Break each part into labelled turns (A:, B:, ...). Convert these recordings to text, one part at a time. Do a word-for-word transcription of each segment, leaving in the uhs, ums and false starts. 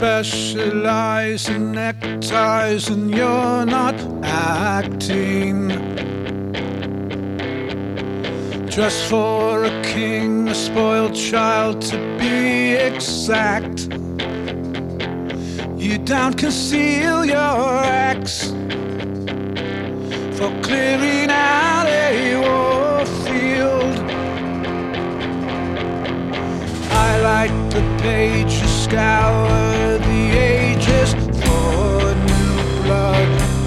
A: specialize in neckties and you're not acting. Just for a king, a spoiled child to be exact. You don't conceal your acts for clearing out a war field. I like the pages, scour the ages for new blood,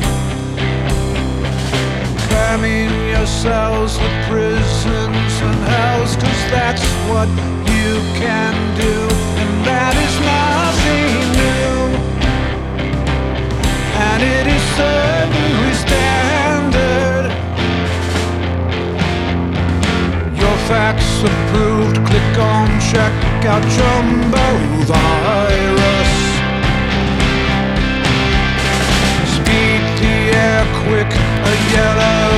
A: cramming yourselves with prisons and hells, 'cause that's what you can do, and that is nothing new, and it is certainly standard. Your facts approved, click on check out Jumbo Virus. Speed the air quick, a yellow